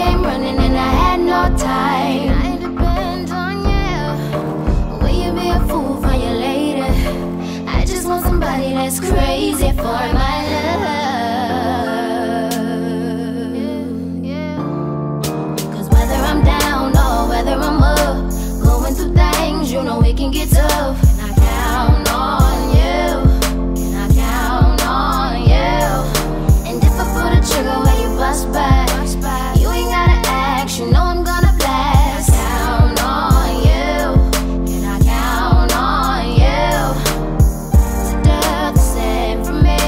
came running and I had no time. I depend on you. Will you be a fool for you later? I just want somebody that's crazy for my love. Cause whether I'm down or whether I'm up, going through things, you know it can get tough. And I count on you, and I count on you. And if I put a trigger where you bust back, you ain't gotta ask, you know I'm gonna blast. I count on you, and I count on you. To death, the same for me.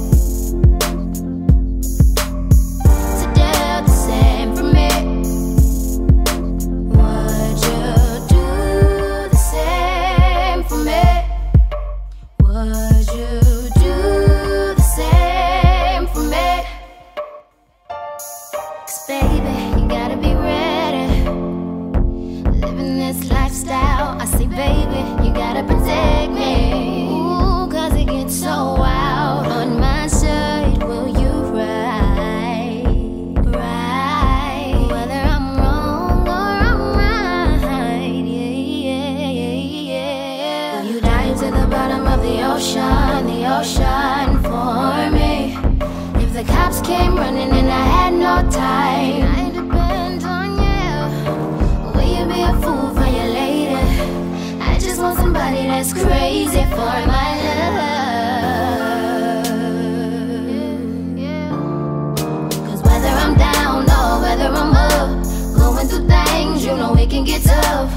To death, the same for me. Would you do the same for me? Would you do the same for me? 'Cause baby, you gotta be ready. Living this lifestyle, I say baby, you gotta protect me. Ooh, 'cause it gets so wild. On my side, will you ride? Right, whether I'm wrong or I'm right. Yeah, yeah, yeah. Will you dive to the bottom of the ocean for me? If the cops came running and I had no time, I depend on you. Will you be a fool for you later? I just want somebody that's crazy for my love. Cause whether I'm down or whether I'm up, going through things, you know it can get tough.